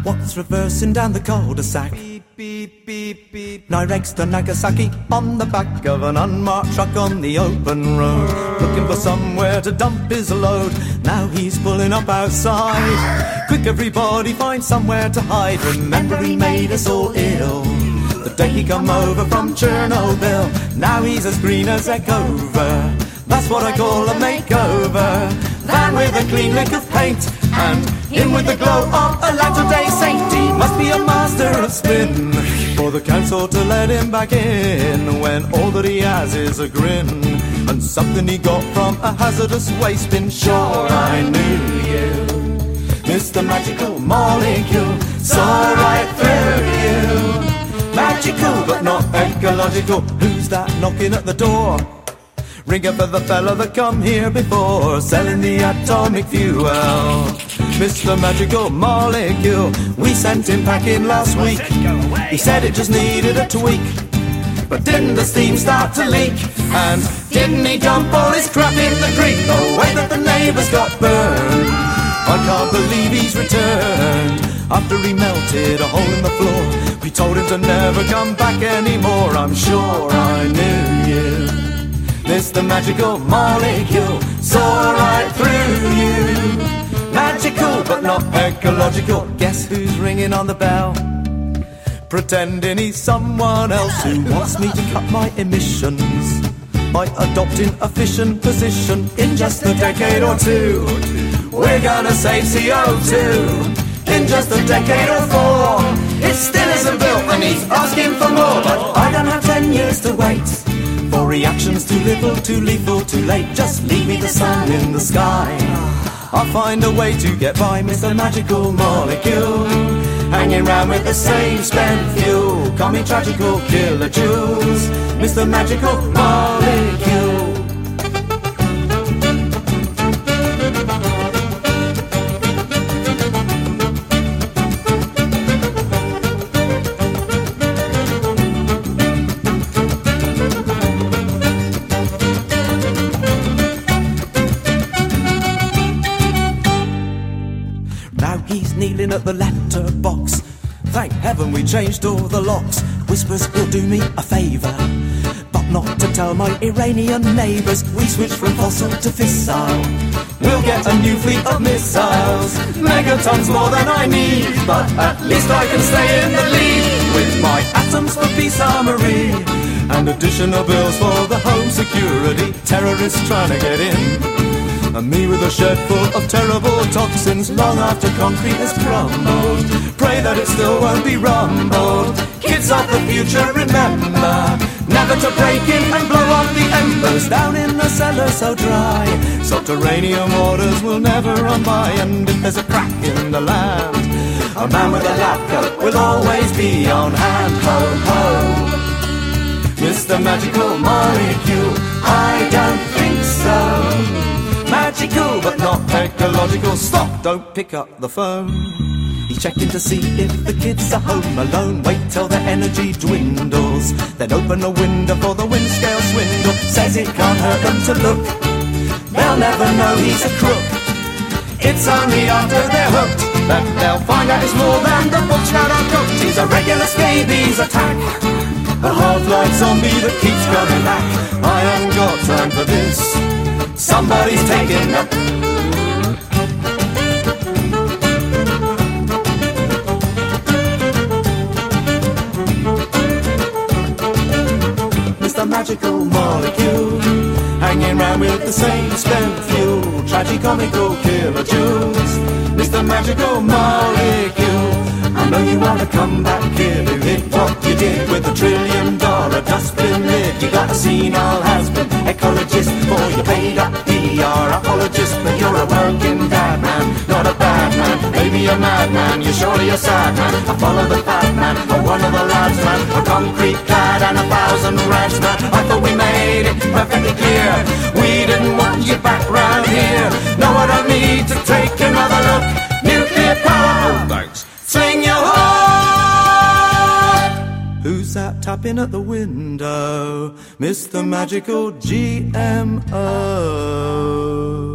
What's reversing down the cul-de-sac? Beep, beep, beep, beep. Nirex to Nagasaki on the back of an unmarked truck on the open road, looking for somewhere to dump his load. Now he's pulling up outside. Quick everybody, find somewhere to hide. Remember he made us all ill the day he come over from Chernobyl. Now he's as green as Echover. That's what I call a makeover. Van with a clean lick of paint, and in with the glow of a Latter-day Saint. He must be a master of spin for the council to let him back in, when all that he has is a grin and something he got from a hazardous waste bin. Sure, I knew you, Mr. Magical Molecule, saw right through you. Magical but not ecological. Who's that knocking at the door? Ring up for the fella that come here before, selling the atomic fuel. Mr. Magical Molecule, we sent him packing last week. He said it just needed a tweak, but didn't the steam start to leak? And didn't he dump all his crap in the creek, the way that the neighbours got burned? I can't believe he's returned after he melted a hole in the floor. We told him to never come back anymore. I'm sure I knew you, Mr. Magical Molecule, saw right through you. Magical but not ecological. Guess who's ringing on the bell? Pretending he's someone else who wants me to cut my emissions by adopting a fission position. In just a decade or two, we're gonna save CO2. In just a decade or four, it still isn't built and he's asking for more. But I don't have 10 years to wait for reactions too little, too lethal, too late. Just leave me the sun in the sky. I'll find a way to get by, Mr. Magical Molecule. Hanging round with the same spent fuel. Call me Tragical Kilojoules, Mr. Magical Molecule. Kneeling at the letterbox. Thank heaven we changed all the locks. Whispers will do me a favour, but not to tell my Iranian neighbours. We switched from fossil to fissile. We'll get a new fleet of missiles, megatons more than I need, but at least I can stay in the lead with my Atoms for Peace armory and additional bills for the home security. Terrorists trying to get in, and me with a shed full of terrible toxins long after concrete has crumbled. Pray that it still won't be rumbled. Kids of the future, remember never to break in and blow up the embers down in the cellar so dry. Subterranean waters will never run by, and if there's a crack in the land, a man with a lab coat will always be on hand. Ho, ho, Mr. Magical Molecule, I don't think so. Magical but not ecological. Stop, don't pick up the phone. He's checking to see if the kids are home alone. Wait till their energy dwindles, then open a window for the wind scale swindle. Says it can't hurt them to look, they'll never know he's a crook. It's only after they're hooked that they'll find out it's more than the books that are cooked. He's a regular scabies attack, a half-life zombie that keeps coming back. I haven't got time for this, somebody's taking up. Mr. Magical Molecule, hanging round with the same spent fuel. Tragicomical kilojoules, Mr. Magical Molecule. I know you want to come back here to hit what you did with $1 trillion dustbin lid. You got a senile has-been ecologist for your paid-up PR apologist, but you're a working dad man, not a bad man. Maybe a madman, you're surely a sad man. I follow the fat man, or one of the lads man, a concrete clad and 1,000 rads man. I thought we made it perfectly clear we didn't want you back round here. No, I don't need to take another look. Nuclear power, thanks. Sling your heart. Who's that tapping at the window? Mr. Magical GMO.